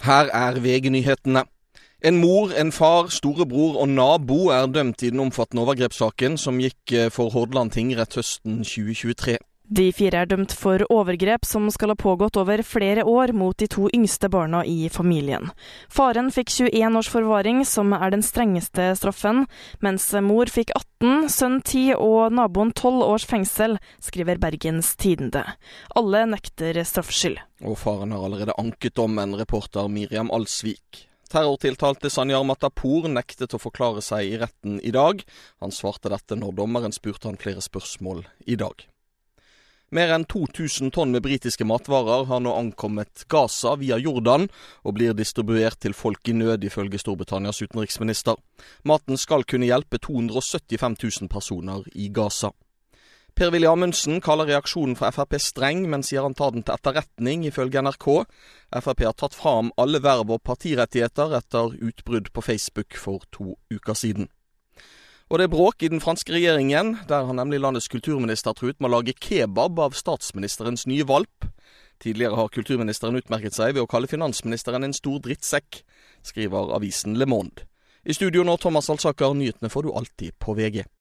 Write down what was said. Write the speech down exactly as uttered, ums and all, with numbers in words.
Her er V G-nyhetene. En mor, en far, storebror og nabo er dømt i den omfattende overgrepssaken som gikk for Hordaland tingrett høsten tjue tjuetre. De fire er dømt for overgrep som skal ha pågått over flere år mot de to yngste barna i familien. Faren fikk tjueen års forvaring, som er den strengeste straffen, mens mor fikk atten, sønn ti og naboen tolv års fengsel, skriver Bergens Tidende. Alle nekter straffskyld. Og faren har allerede anket dommen, reporter Miriam Alsvik. Terrortiltalte Sanjar Matapour nektet å forklare seg i retten i dag. Han svarte dette når dommeren spurte han flere spørsmål i dag. Mer enn to tusen tonn med britiske matvarer har nå ankommet Gaza via Jordan og blir distribuert til folk i nød, ifølge Storbritannias utenriksminister. Maten skal kunne hjelpe to hundre og syttifem tusen personer i Gaza. Per-Willy Amundsen kaller reaksjonen fra F R P streng, men sier han tar den til etterretning, ifølge N R K. F R P har tatt fram alle verv og partirettigheter etter utbrudd på Facebook for to uker siden. Og det er bråk i den franske regjeringen, der har nemlig landets kulturminister truet med å lage kebab av statsministerens nye valp. Tidligere har kulturministeren utmerket seg ved å kalle finansministeren en stor drittsekk, skriver avisen Le Monde. I studio nå Thomas Alsaker, nyhetene får du alltid på V G.